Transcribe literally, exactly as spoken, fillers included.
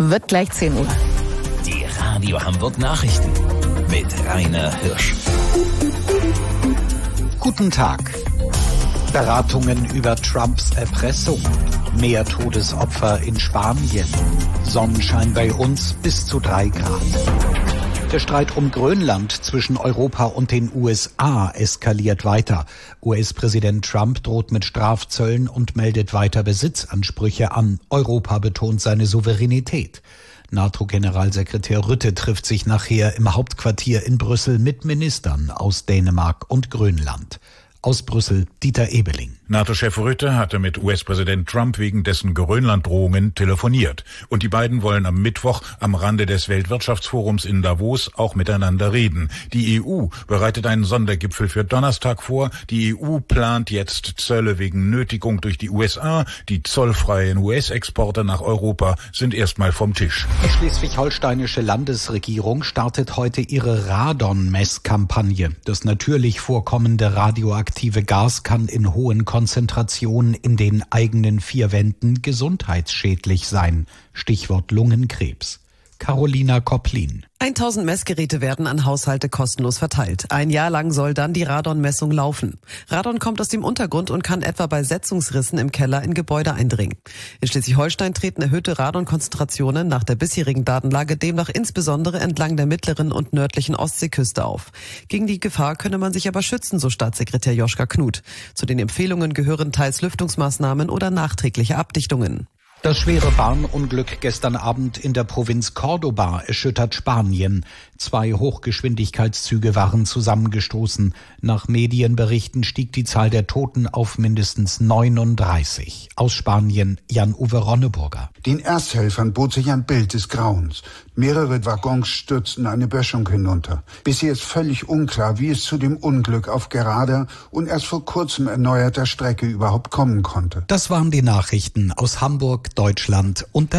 Wird gleich zehn Uhr. Die Radio Hamburg Nachrichten mit Rainer Hirsch. Guten Tag. Beratungen über Trumps Erpressung. Mehr Todesopfer in Spanien. Sonnenschein bei uns bis zu drei Grad. Der Streit um Grönland zwischen Europa und den U S A eskaliert weiter. U S-Präsident Trump droht mit Strafzöllen und meldet weiter Besitzansprüche an. Europa betont seine Souveränität. NATO-Generalsekretär Rutte trifft sich nachher im Hauptquartier in Brüssel mit Ministern aus Dänemark und Grönland. Aus Brüssel, Dieter Ebeling. NATO-Chef Rutte hatte mit U S-Präsident Trump wegen dessen Grönland-Drohungen telefoniert. Und die beiden wollen am Mittwoch am Rande des Weltwirtschaftsforums in Davos auch miteinander reden. Die E U bereitet einen Sondergipfel für Donnerstag vor. Die E U plant jetzt Zölle wegen Nötigung durch die U S A. Die zollfreien U S-Exporte nach Europa sind erstmal vom Tisch. Die schleswig-holsteinische Landesregierung startet heute ihre Radon-Messkampagne. Das natürlich vorkommende radioaktive Gas kann in hohen Konzentrationen in den eigenen vier Wänden gesundheitsschädlich sein. Stichwort Lungenkrebs. Carolina Kopplin. tausend Messgeräte werden an Haushalte kostenlos verteilt. Ein Jahr lang soll dann die Radon-Messung laufen. Radon kommt aus dem Untergrund und kann etwa bei Setzungsrissen im Keller in Gebäude eindringen. In Schleswig-Holstein treten erhöhte Radonkonzentrationen nach der bisherigen Datenlage demnach insbesondere entlang der mittleren und nördlichen Ostseeküste auf. Gegen die Gefahr könne man sich aber schützen, so Staatssekretär Joschka Knut. Zu den Empfehlungen gehören teils Lüftungsmaßnahmen oder nachträgliche Abdichtungen. Das schwere Bahnunglück gestern Abend in der Provinz Córdoba erschüttert Spanien. Zwei Hochgeschwindigkeitszüge waren zusammengestoßen. Nach Medienberichten stieg die Zahl der Toten auf mindestens neununddreißig. Aus Spanien Jan-Uwe Ronneburger. Den Ersthelfern bot sich ein Bild des Grauens. Mehrere Waggons stürzten eine Böschung hinunter. Bisher ist völlig unklar, wie es zu dem Unglück auf gerader und erst vor kurzem erneuerter Strecke überhaupt kommen konnte. Das waren die Nachrichten aus Hamburg, Deutschland und der